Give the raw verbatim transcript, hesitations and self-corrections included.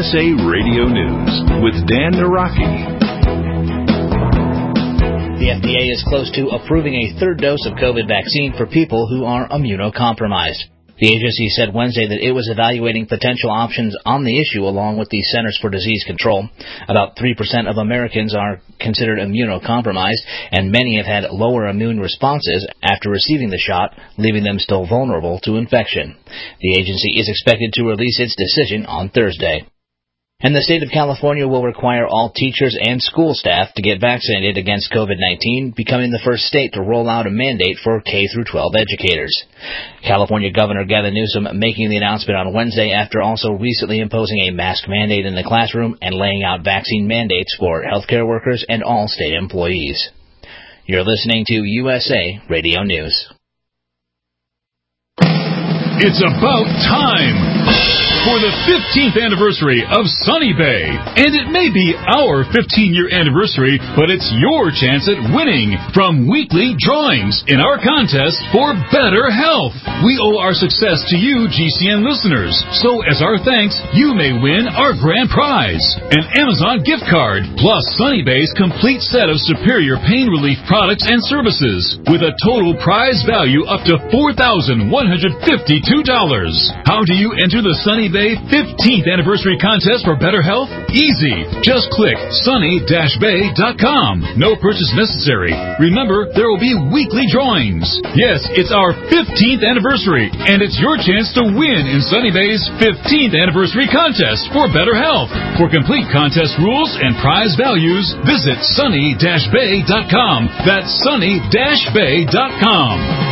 S A Radio News with Dan Naraki. The F D A is close to approving a third dose of COVID vaccine for people who are immunocompromised. The agency said Wednesday that it was evaluating potential options on the issue along with the Centers for Disease Control. About three percent of Americans are considered immunocompromised, and many have had lower immune responses after receiving the shot, leaving them still vulnerable to infection. The agency is expected to release its decision on Thursday. And the state of California will require all teachers and school staff to get vaccinated against COVID nineteen, becoming the first state to roll out a mandate for K through twelve educators. California Governor Gavin Newsom making the announcement on Wednesday after also recently imposing a mask mandate in the classroom and laying out vaccine mandates for healthcare workers and all state employees. You're listening to U S A Radio News. It's about time for the fifteenth anniversary of Sunny Bay. And it may be our fifteen-year anniversary, but it's your chance at winning from weekly drawings in our contest for better health. We owe our success to you, G C N listeners. So as our thanks, you may win our grand prize, an Amazon gift card, plus Sunny Bay's complete set of superior pain relief products and services, with a total prize value up to four thousand one hundred fifty-two dollars. How do you enter the Sunny Bay fifteenth Anniversary Contest for Better Health? Easy. Just click sunny dash bay dot com. No purchase necessary. Remember, there will be weekly drawings. Yes, it's our fifteenth anniversary, and it's your chance to win in Sunny Bay's fifteenth Anniversary Contest for Better Health. For complete contest rules and prize values, visit sunny dash bay dot com. That's sunny dash bay dot com.